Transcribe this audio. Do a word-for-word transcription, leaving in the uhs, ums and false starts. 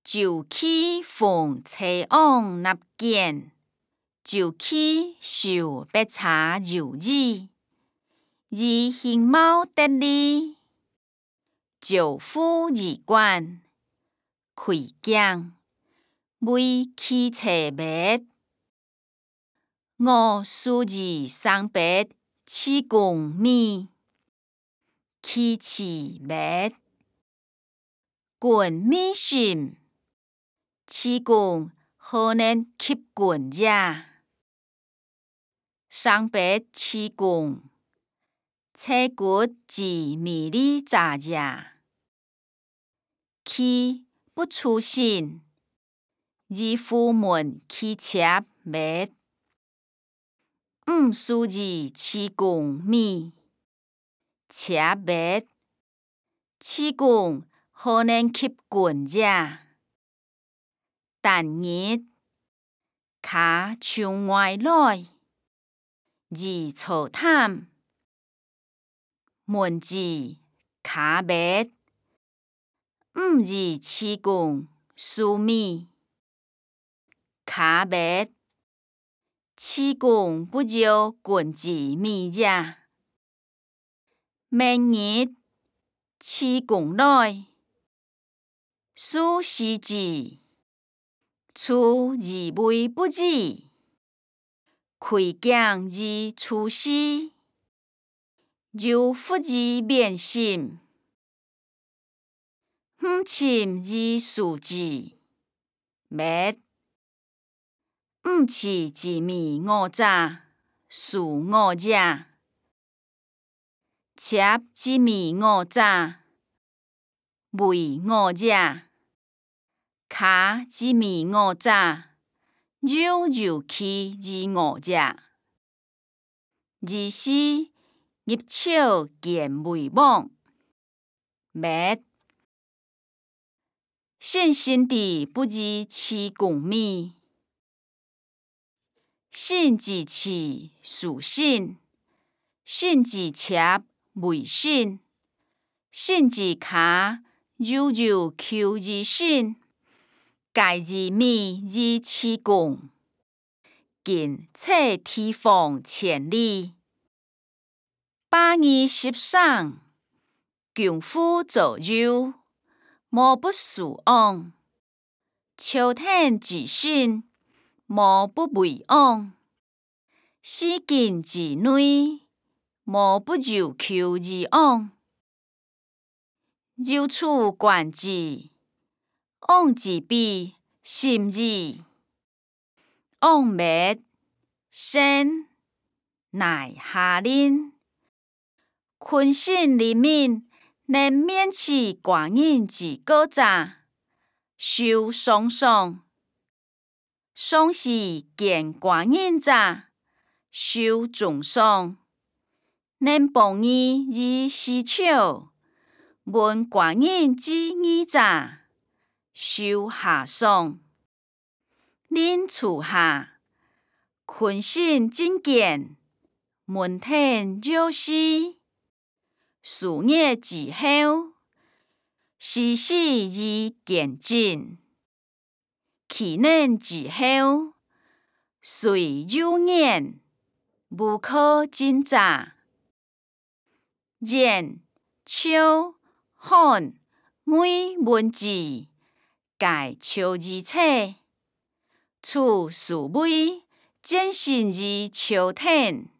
就去逢车往纳见，就去受白茶柔意，而形貌得力，就夫而冠，开讲为去车别，我素而生别七公米，去辞别，滚米心。七公何能吸滚者？生别七公，车骨之迷离杂者。去不出心，而夫门去车别。五素而七公米，车别。七公何能吸滚者？但日脚從外來，而粗淡，門字腳別，五而七公數米，腳別，七公不就滾之米者？明日七公來，數是之。出而為不治，開講而出世，就夫之免心，五親而數之，滅。五七之米我者，數我者；車之米我者，為我者。腳之米我者，柔柔去之我者。二是入鞘見為網，滅。信心地不知七公米，信之七屬信，信之車為信，信之腳柔柔求之信。介之米之七公，今測地方千里。百二十三，窮夫走肉，無不屬往。秋天之信，無不為往。四境之內，無不有求之往。由此觀之，往之必心矣。往滅生，乃下令。坤信黎民，能免其寡人之過者，受喪喪；喪時見寡人者，受重喪。能幫義而施巧，聞寡人之義者，受下喪。令初夏，坤信進見，門庭若市。數月之後，時時而見進。七年之後，歲如年，無可盡者。然秋旱為文之，蓋秋之冊。此數為漸行之秋天。